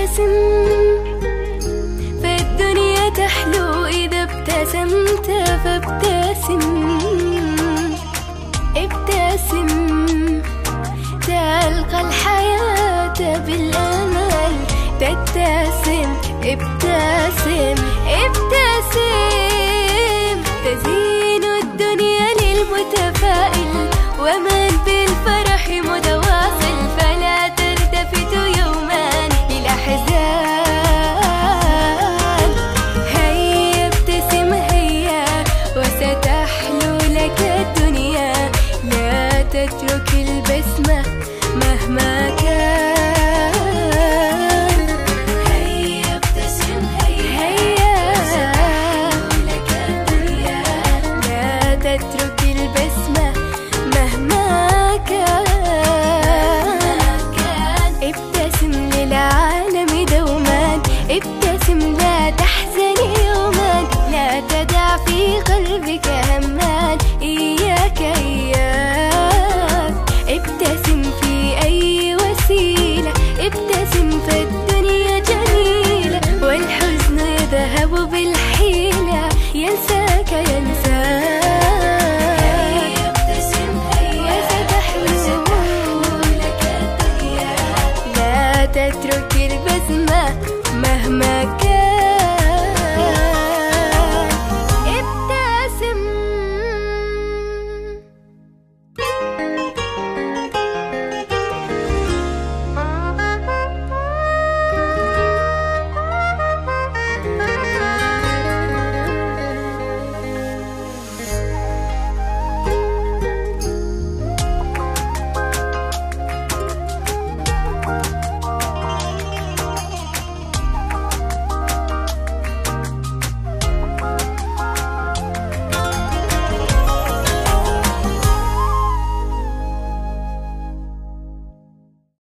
ابتسم، فالدنيا تحلو إذا ابتسمت. فابتسم ابتسم، تلقى الحياة بالأمل. تبتسم ابتسم ابتسم، تزين الدنيا للمتفائل، ومن بالفرح متواصل. فلا تلتفت يوما للأحزان، هيا ابتسم هيا وستحلو لك الدنيا. لا تترك البسمة مهما كان. هيا ابتسم هيا وستحلو لك الدنيا. لا تترك البسمة مهما كان. ابتسم للعالم دوما، ابتسم لا تحزن يوما. لا تدع في قلبك هما، إياك إياك. ابتسم في أي وسيلة، ابتسم فالدنيا جميلة. والحزن يذهب بالحيلة، ينساك ينساك. تترك البسمة مهما كان.